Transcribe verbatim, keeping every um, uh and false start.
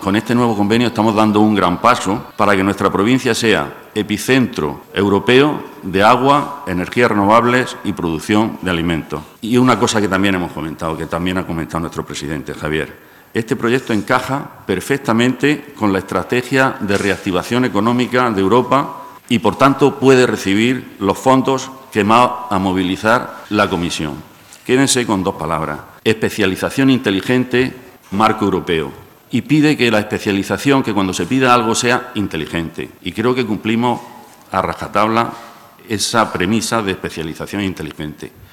con este nuevo convenio estamos dando un gran paso para que nuestra provincia sea epicentro europeo de agua, energías renovables y producción de alimentos. Y una cosa que también hemos comentado, que también ha comentado nuestro presidente, Javier. Este proyecto encaja perfectamente con la estrategia de reactivación económica de Europa y, por tanto, puede recibir los fondos que va a movilizar la Comisión. Quédense con dos palabras: especialización inteligente, marco europeo. Y pide que la especialización, que cuando se pida algo sea inteligente. Y creo que cumplimos a rajatabla esa premisa de especialización inteligente.